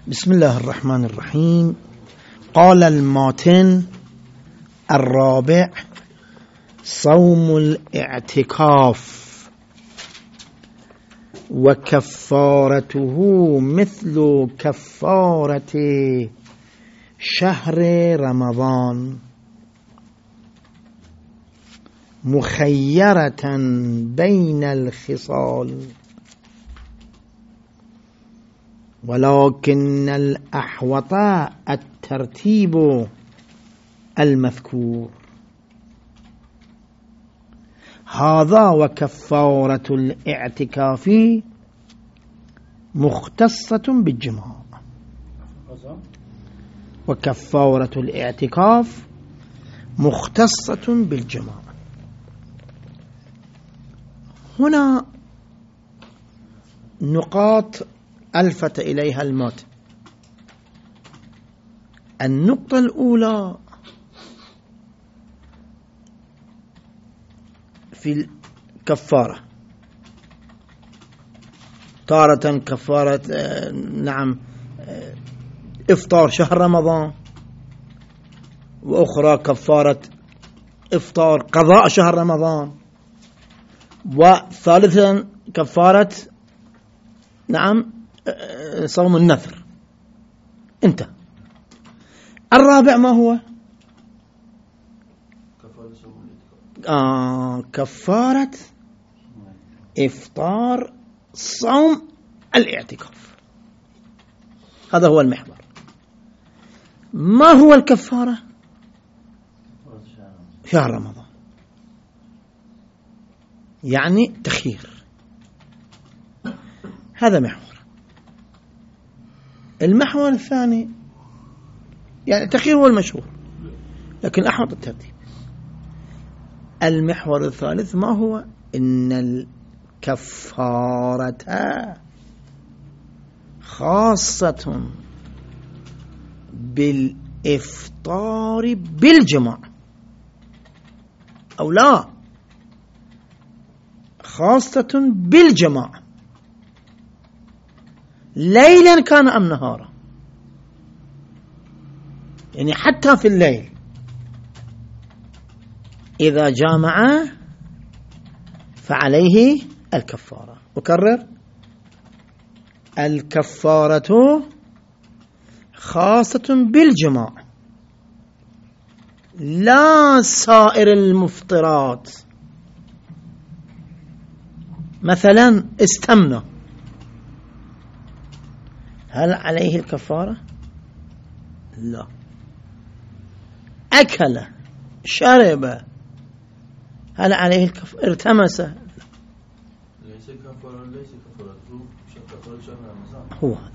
بسم الله الرحمن الرحيم. قال الماتن الرابع: صوم الاعتكاف وكفارته مثل كفارة شهر رمضان مخيرة بين الخصال، ولكن الأحوط الترتيب المذكور. هذا وكفارة الاعتكاف مختصة بالجماع. وكفارة الاعتكاف مختصة بالجماع. هنا نقاط ألفت إليها المات. النقطة الأولى في الكفارة، تارة كفارة إفطار شهر رمضان، وأخرى كفارة إفطار قضاء شهر رمضان، وثالثا كفارة صوم النذر. انتهى. الرابع ما هو؟ كفارة إفطار صوم الاعتكاف. هذا هو المحور. ما هو الكفارة؟ شهر رمضان، يعني تخيير. هذا محور. المحور الثاني، يعني التخيير هو المشهور لكن أحوط الترتيب. المحور الثالث ما هو؟ إن الكفارة خاصة بالإفطار بالجماع، أو لا، خاصة بالجماع، ليلا كان أم نهارا. يعني حتى في الليل إذا جامع فعليه الكفارة. أكرر: الكفارة خاصة بالجماع، لا سائر المفطرات. مثلا استمنى، هل عليه الكفارة؟ لا. أكل، شرب، هل عليه الكفارة؟ ارتمس، ليس كفارة هو هذا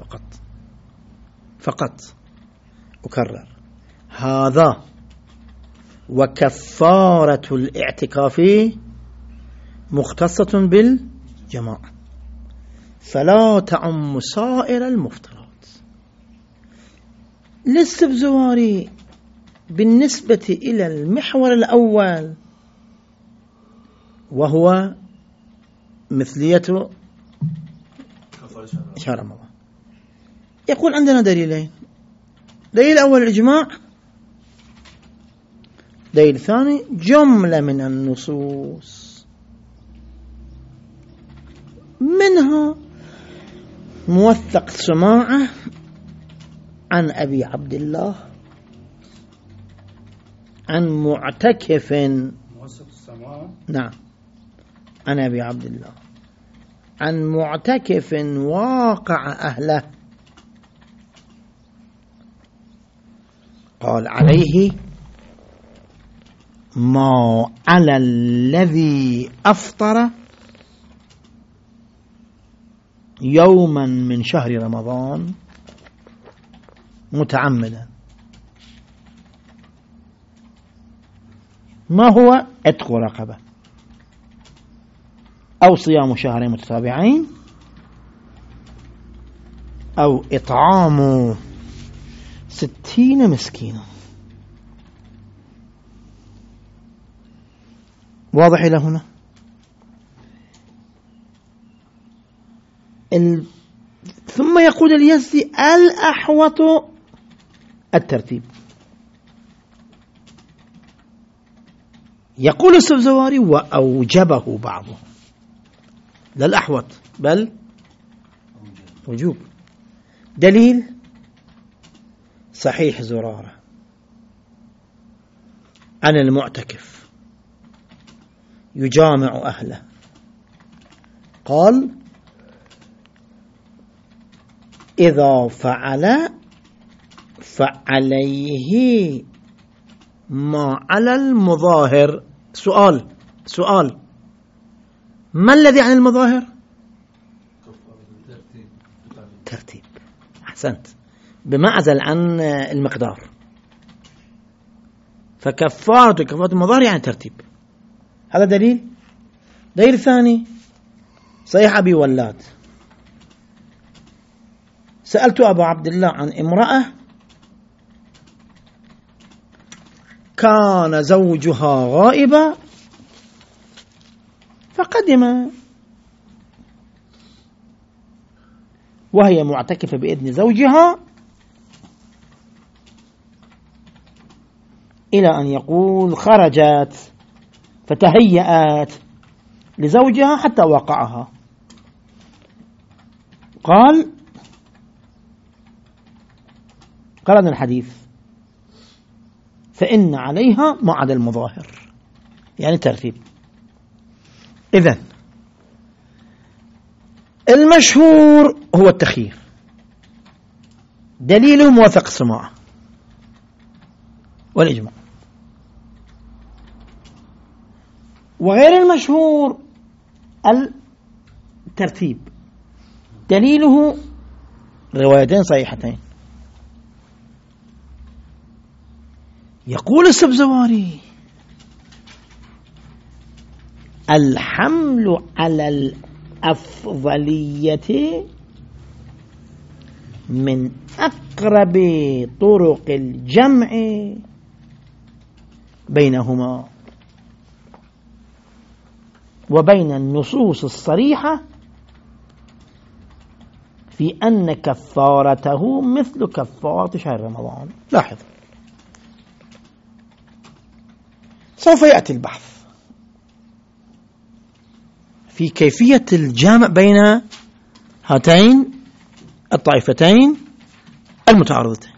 فقط. أكرر: هذا وكفارة الاعتكاف مختصة بالجماعة، فلا تعم سائر المفطرات. للسبزواري بالنسبة إلى المحور الأول، وهو مثلية شهر رمضان، يقول عندنا دليلين: دليل أول الإجماع، دليل ثاني جملة من النصوص، منها موثق سماعة عن أبي عبد الله عن معتكف. نعم، عن أبي عبد الله عن معتكف واقع أهله قال: عليه ما على الذي أفطر يوما من شهر رمضان متعمدا. ما هو؟ عتق رقبة، أو صيام شهرين متتابعين، أو إطعام 60 مسكينا. واضح إلى هنا؟ ثم يقول اليزدي الأحوط الترتيب. يقول السبزواري وأوجبه بعضهم، لا الأحوط بل وجوب. دليل صحيح زرارة عن المعتكف يجامع أهله، قال إذا فعل فعليه ما على المظاهر. سؤال ما الذي عن المظاهر؟ ترتيب. أحسنت، بمعزل عن المقدار. فكفارة المظاهر يعني ترتيب. هذا دليل. دليل ثاني صحيح أبي ولاد، سألت أبا عبد الله عن امرأة كان زوجها غائبا فقدم وهي معتكفة بإذن زوجها إلى أن يقول خرجت فتهيأت لزوجها حتى وقعها. قال هذا الحديث فإن عليها ما عدا المظاهر، يعني ترتيب. إذن المشهور هو التخيير، دليله موافق السماع والإجماع. وغير المشهور الترتيب، دليله روايتين صحيحتين. يقول السبزواري الحمل على الأفضلية من أقرب طرق الجمع بينهما وبين النصوص الصريحة في أن كفارته مثل كفارة شهر رمضان. لاحظ، سوف يأتي البحث في كيفية الجمع بين هاتين الطائفتين المتعارضتين.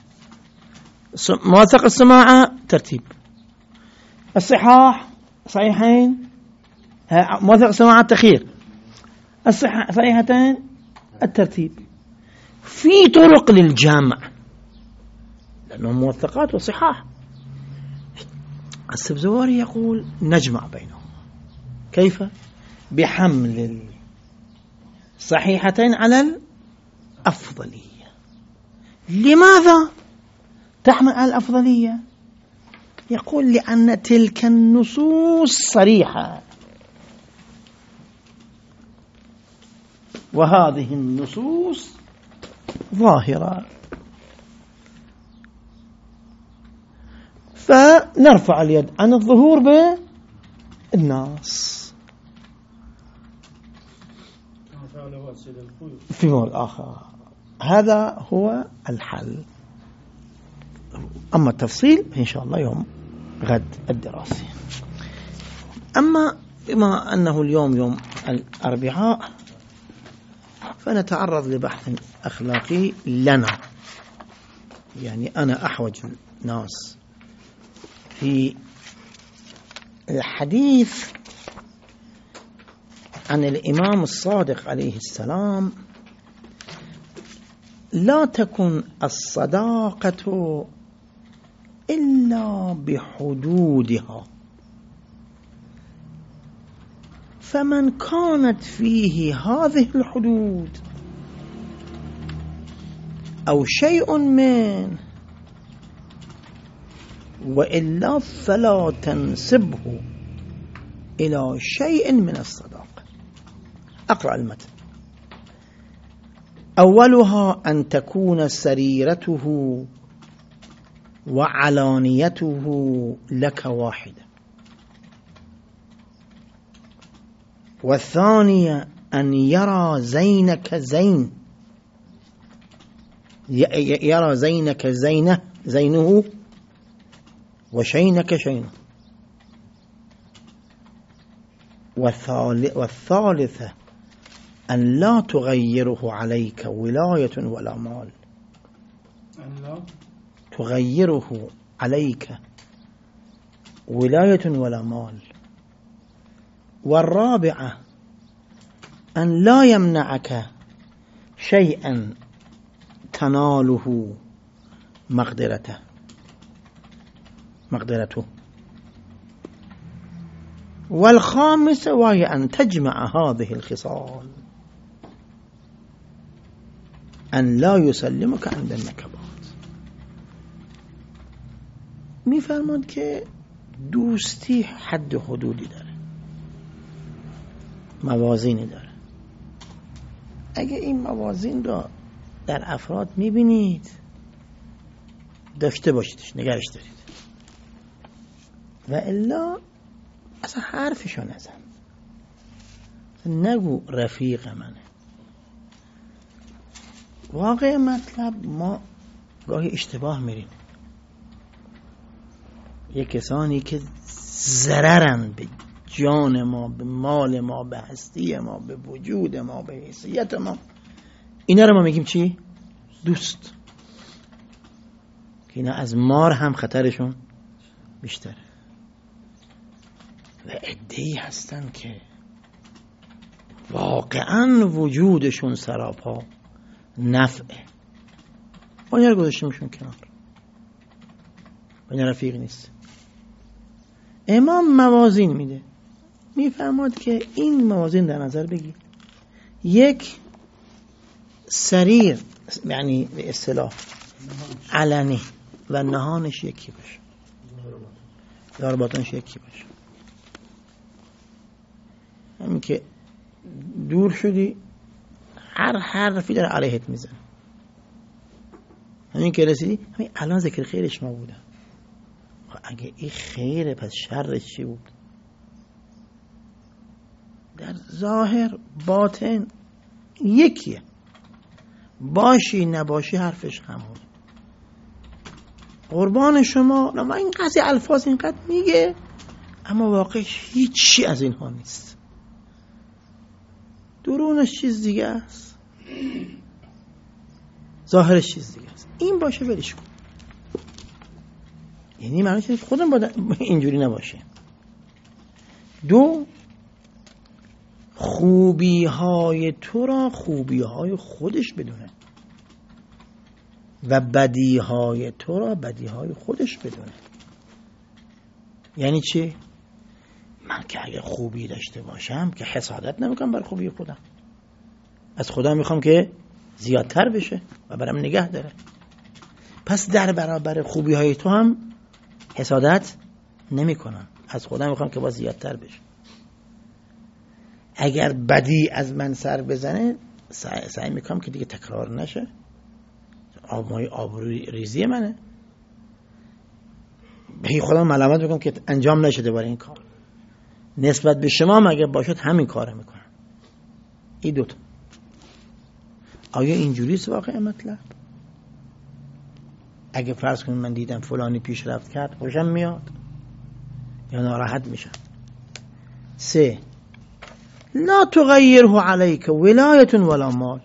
موثق السماعة ترتيب، الصحاح صحيحين موثق السماعة التخيير، صحيحتين الترتيب. في طرق للجمع لأنهم موثقات وصحاح. السبزواري يقول نجمع بينهم. كيف؟ بحمل الصحيحتين على الأفضلية. لماذا تحمل على الأفضلية؟ يقول لأن تلك النصوص صريحة وهذه النصوص ظاهرة، فنرفع اليد عن الظهور بالنص. في موضوع آخر هذا هو الحل. أما التفصيل إن شاء الله يوم غد الدراسي. أما بما أنه اليوم يوم الأربعاء فنتعرض لبحث أخلاقي لنا، يعني أنا أحوج الناس في الحديث عن الإمام الصادق عليه السلام. لا تكن الصداقة إلا بحدودها، فمن كانت فيه هذه الحدود أو شيء منه وإلا فلا تنسبه إلى شيء من الصداقة. أقرأ المتن. أولها أن تكون سريرته وعلانيته لك واحدة، والثانية أن يرى زينك زين یرا زینک زینه و شینک شینه. والثالثة أن لا تغيره عليك ولاية ولا مال. تغيره عليك ولاية ولا مال. والرابعة أن لا يمنعك شيئا تناله مقدرته. والخامسة وهي أن تجمع هذه الخصال، أن لا يسلمك عند النكبات. میفرماد که دوستی حد و حدودی داره، موازینی داره. اگه این موازین را در افراد میبینید داشته باشیدش، نگرش دارید، و الا اصلا حرفشو نزن، نگو رفیق منه. واقع مطلب ما گاهی اشتباه میریم. یک کسانی که ضررن به جان ما، به مال ما، به هستی ما، به وجود ما، به حیثیت ما، اینا رو ما میگیم چی؟ دوست. که اینا از مار هم خطرشون بیشتره. و عده‌ای هستن که واقعا وجودشون سراپا نفعه، با اینا رو گذاشتیمشون کنار، با اینا رفیق نیست. امام موازین میده، میفرماد که این موازین در نظر بگیر. یک، سریر یعنی به اصطلاح علنی و نهانش یکی باشه، ضرباتش یکی باشه. همین که دور شدی هر حرفی داره علیهت میزن، همین که رسیدی همین الان ذکر خیرش ما بودم. اگه این خیره پس شرش چی بود؟ در ظاهر باطن یکیه، باشی نباشی حرفش همونه. قربان شما لما این قضیه الفاظ اینقدر میگه، اما واقعش هیچی از اینها نیست. درونش چیز دیگه است، ظاهرش چیز دیگه است. این باشه ولش کن. یعنی معنی که خودم باید اینجوری نباشه. دو، خوبی های تو را خوبی های خودش بدونه و بدی های تو را بدی های خودش بدونه. یعنی چی؟ من که اگه خوبی داشته باشم که حسادت نمیکنم بر خوبی خودم، از خدا میخوام که زیادتر بشه و برام نگه داره. پس در برابر خوبی های تو هم حسادت نمی کنم، از خدا میخوام که با زیادتر بشه. اگر بدی از من سر بزنه سعی میکنم که دیگه تکرار نشه، آبروی ریزی منه، به خودم ملامت میکنم که انجام نشده برای این کار. نسبت به شما مگه باشد همین کاره میکنم. این دوتا آیا اینجوریست واقع مطلب؟ اگه فرض کنیم من دیدم فلانی پیشرفت کرد، خوشم میاد یا ناراحت میشم. 3، لا تغیره علیک ولایت ولا مال.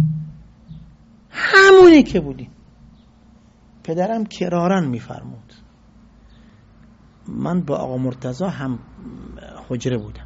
همونی که بودی. پدرم کرارن میفرمود، من با آقا مرتضی هم حجره بودم،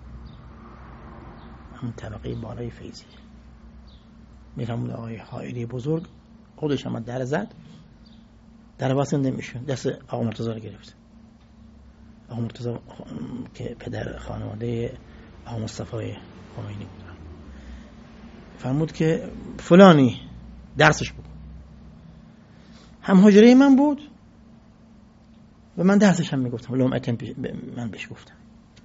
هم طبقه بالای فیضی. میفرمود آقای حائری بزرگ خودش هم در زد، در واسه نمیشون، دست آقا مرتضی رو گرفت. آقا مرتضی که پدر خانواده آقا مصطفی خمینی بود، فرمود که فلانی درسش بکن. هم حجره من بود و من درسش هم میگفتم، لومعتن من بهش گفتم.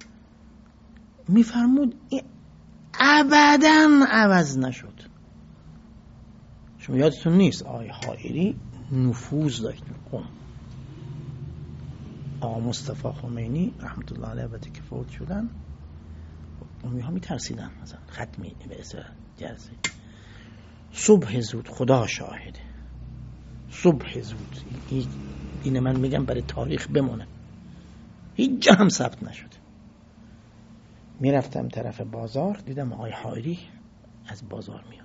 میفرمود ابداً عوض نشد. شما یادتون نیست آقای حائری نفوذ داشت قم. آقا مصطفی خمینی رحمت الله علیه وقتی که فوت شدن، قومی ها میترسیدن مثلا ختمی به اصطلاح جلسه. صبح زود خدا شاهده صبح زود. اینه من میگم برای تاریخ بمونه، هیچ جا هم ثبت نشده. میرفتم طرف بازار، دیدم آقای حائری از بازار میاد.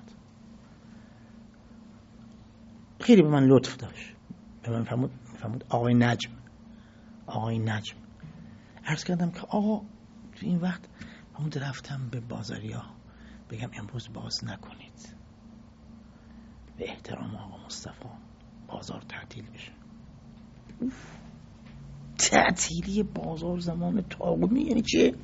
خیلی به من لطف داشت، به من فرمود آقای نجم. عرض کردم که آقا تو این وقت همون رفتم به بازاریا بگم امروز باز نکنید، به احترام آقا مصطفی بازار تعطیل بشه. تعطیلی بازار زمان طاغوت یعنی چه؟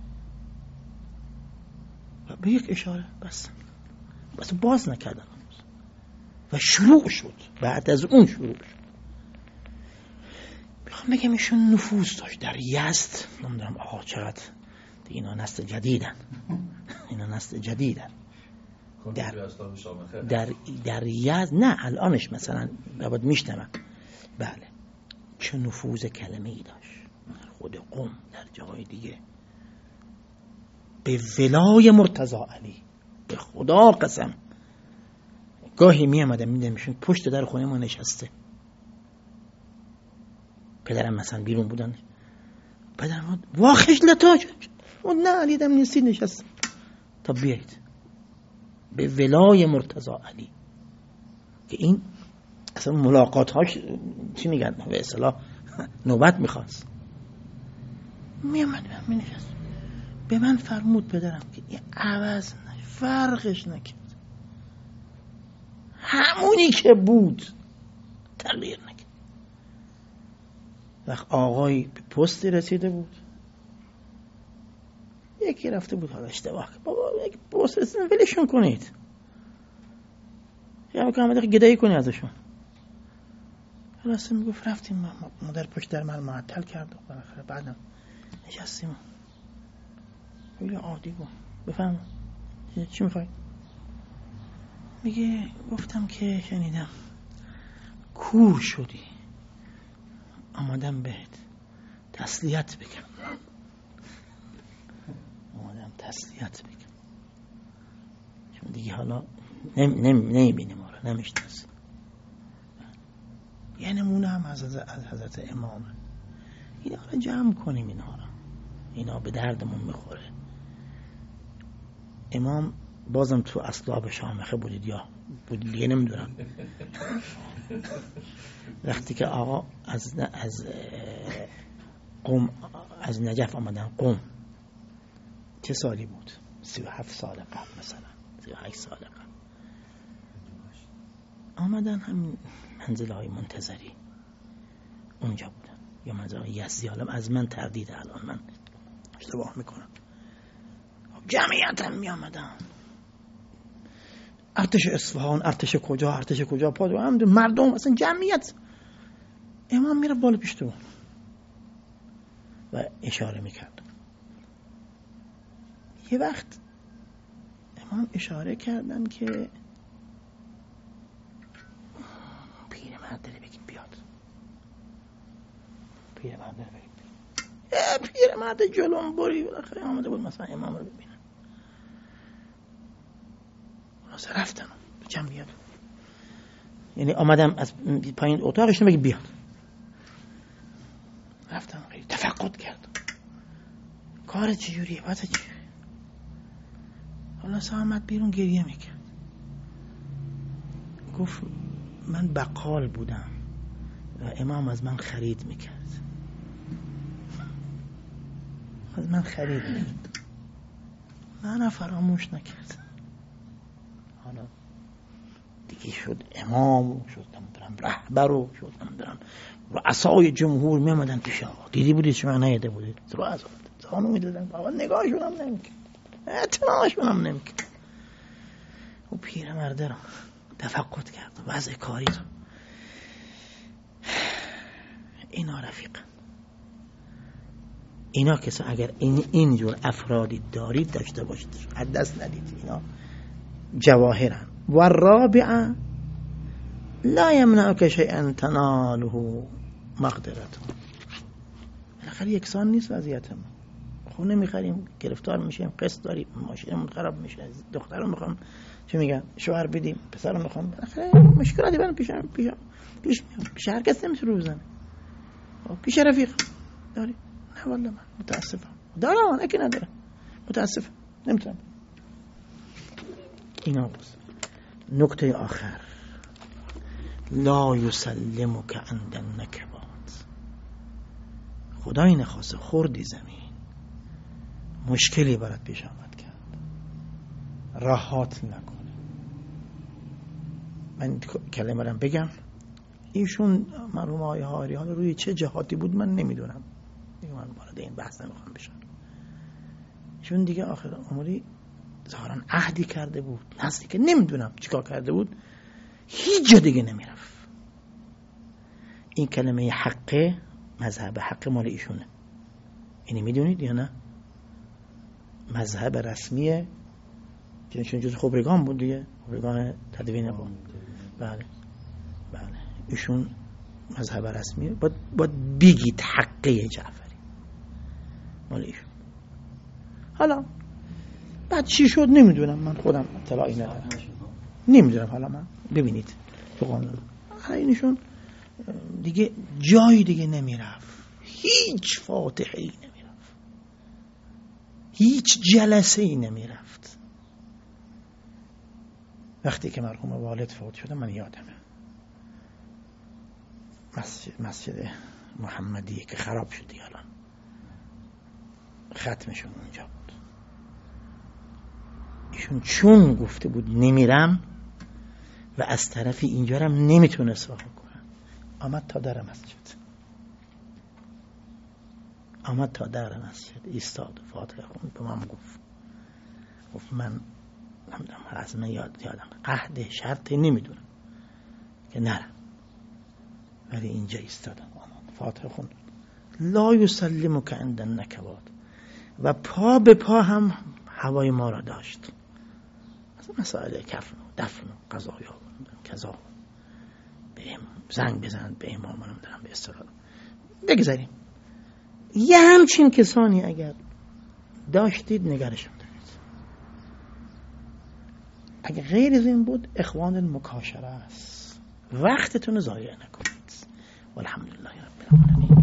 به یک اشاره بس باز نکردم و شروع شد. بعد از اون شروع شد. میخوام بگم ایشون نفوذ داشت در یزد. نمیدونم آقا چقدر اینا نسل جدیدن در یزد، نه الانش مثلا باید میشنم بله چه نفوذ کلمه ای داشت در خود قم، در جای دیگه. به ولای مرتضی علی به خدا قسم گاهی می آمدم میدم ایشون پشت در خونه ما نشسته. پدرم مثلا بیرون بودن، پدرم وا خجلتا و نه علی دم نیستی نشست تا بیایید. به ولای مرتضی علی که این اصلا ملاقات هاش چی میگن به اصطلاح نوبت میخواست. می آمد می نشست. به من فرمود پدرم که این عوض فرقش نکرد، همونی که بود تغییر نکرد. وقت آقای به پستی رسیده بود، یکی رفته بود حالا اشتباه که بابا یک پست رسیدن ولشون کنید، یا که همه گدایی کنی ازشون. خلاصه میگفت رفتیم مادر پشت در من معطل کرد و بالاخره بعدم نشستیم. خیلی عادی بود. بفهم چی میخوای؟ میگه گفتم که شنیدم کور شدی، آمدم بهت تسلیت بگم. چون دیگه حالا نمیبینیم ما رو، نمیشناسیم. یه نمونه هم از حضرت امام. اینا رو جمع کنیم، اینا به دردمون میخوره. امام بازم تو اصلاب شامخه بودید یا بودید دیگه نمیدونم. وقتی که آقا از قم از نجف آمدن قم، چه سالی بود؟ 37 سال قبل مثلا، 38 سال قبل آمدن. همین منزل های منتظری اونجا بودن یا منزل های یزدی. حالا از من تردید، الان من اشتباه میکنم. جمعیت هم می آمدن، ارتش اصفهان، ارتش کجا پادو هم مردم، اصلا جمعیت. امام میره بالا پیش تو و اشاره میکرد. یه وقت امام اشاره کردن که پیرمرد داره بگیم بیاد. پیرمرد جلوم بری بالاخره آمده بود مثلا امام رو ببینن. خلاص رفتم جمعیت، یعنی آمدم از پایین اتاقش نمیگه بیاد. رفتم خیلی تفقد کردم کار چجوریه، واسه چی. حالا آمد بیرون گریه میکرد. گفت من بقال بودم و امام از من خرید میکرد. من فراموش نکرد. حالا دیگه شد امام، شد رهبر، شد رؤسای جمهور می آمدن پیش آقا. دیدی بودید شما نیده بودید رؤسا زانو میدادن بابا، نگاهشون هم نمیکرد، اعتناشون هم نمیکرد. و پیرمرد رو تفقد کرد وضع کاری رو. اینا رفیق، اینا کسا اگر اینجور افرادی دارید داشته باشید، از دست ندید. اینا جواهرن. و الرابعه لا یمنعک شیئا تناله مقدرته. بالاخره یکسان نیست وضعیت ما. خونه میخریم گرفتار میشیم، قسط داریم، ماشینمون خراب میشه، دخترم میخوام چه میگن شوهر بدیم پسرم میخوام مشکلاتی برام پیش میاد پیش هر کس نمیتونه بزنه پیش رفیق داری نه والله من متاسفم دارم اگه ندارم متاسفم نمیتونم اینا بس. نکته آخر لا یسلمک عند النکبات خدای نخواسته خوردی زمین مشکلی برات پیش آمد کرد راحت نکنه. من کلمه رو بگم ایشون مرحوم آقای حائری حالا روی چه جهاتی بود من نمیدونم دیگه من وارد این بحث نمیخوام بشم. چون دیگه آخر عمری ظاهرا عهدی کرده بود نزدیک نمیدونم چیکار کرده بود هیچ جا دیگه نمیرفت. این کلمه حقه مذهب حق مال ایشونه اینی میدونید یا نه؟ مذهب رسمیه چون جز خبرگان بود دیگه خبرگان تدوین بود. بله ایشون مذهب رسمیه باید بگید حقه جعفری مال ایشون. حالا بعد چی شد نمیدونم من خودم اطلاعی ندارم نمیدونم. حالا من ببینید تو قانون اینشون دیگه جایی دیگه نمیرفت هیچ فاتحه‌ای نمیرفت هیچ جلسه‌ای نمیرفت. وقتی که مرحوم والد فوت شده من یادمه مسجد محمدی که خراب شد الان ختمشون اونجا بود. ایشون چون گفته بود نمیرم و از طرفی اینجا هم نمیتونست راه کنه آمد تا در مسجد ایستاد فاتحه خوند به من گفت من از من یادم عهد شرط نمیدونم که نرم ولی اینجا ایستادم فاتحه خوند لا یسلمک عند النکبات و پا به پا هم هوای ما را داشت. مسائل کفن و دفن و قضایا کذا به زنگ بزنند به امام منم دارم به اصطلاح بگذاریم. یه همچین کسانی اگر داشتید نگرشون دارید. اگر غیر از این بود اخوان المکاشره است. وقتتون ضایع نکنید. والحمدلله رب العالمین.